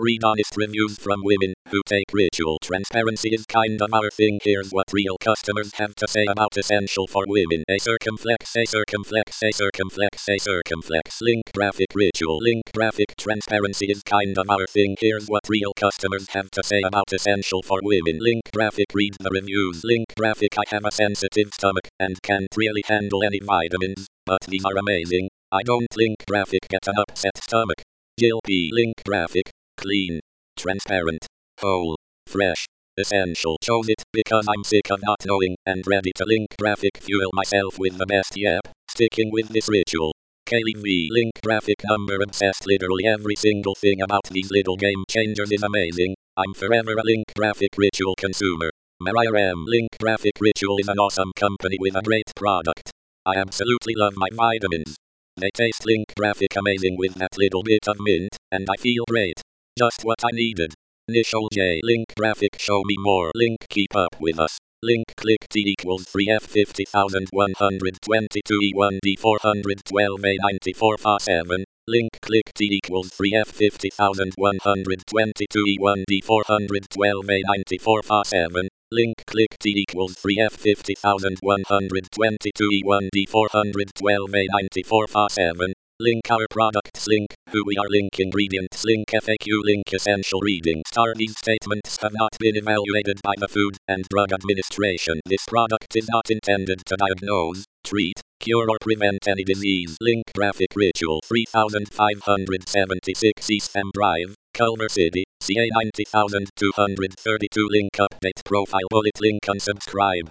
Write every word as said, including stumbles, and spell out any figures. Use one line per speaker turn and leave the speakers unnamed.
Read honest reviews from women who take ritual. Transparency is kind of our thing. Here's what real customers have to say about Essential for Women. A circumflex, a circumflex, a circumflex, a circumflex. Link graphic ritual. Link graphic. Transparency is kind of our thing. Here's what real customers have to say about Essential for Women. Link graphic. Read the reviews. Link graphic. I have a sensitive stomach and can't really handle any vitamins, but these are amazing. I don't. Link graphic. Get an upset stomach. Jill P. Link graphic. Clean, transparent, whole, fresh, essential. Chose it because I'm sick of not knowing and ready to. Link graphic. Fuel myself with the best. Yep, sticking with this ritual. Kaylee V. Link graphic. Number obsessed. Literally every single thing about these little game changers is amazing. I'm forever a link graphic ritual consumer. Mariah M. Link graphic ritual is an awesome company with a great product. I absolutely love my vitamins. They taste link graphic amazing with that little bit of mint, and I feel great. Just what I needed. Nishal J. Link graphic. Show me more. Link keep up with us. Link click T equals three F fifty thousand one hundred twenty-two E one D four hundred twelve A ninety-four F A seven. Link click T equals three F fifty thousand one hundred twenty-two E one D four hundred twelve A ninety-four F A seven. Link click T equals three F fifty thousand one hundred twenty-two E one D four hundred twelve A ninety-four F A seven. Link our products. Link who we are. Link ingredients. Link F A Q. Link essential reading. Star. These statements have not been evaluated by the Food and Drug Administration. This product is not intended to diagnose, treat, cure or prevent any disease. Link graphic ritual. three thousand five hundred seventy-six East M Drive, Culver City, C A ninety thousand two hundred thirty-two. Link update profile bullet. Link unsubscribe.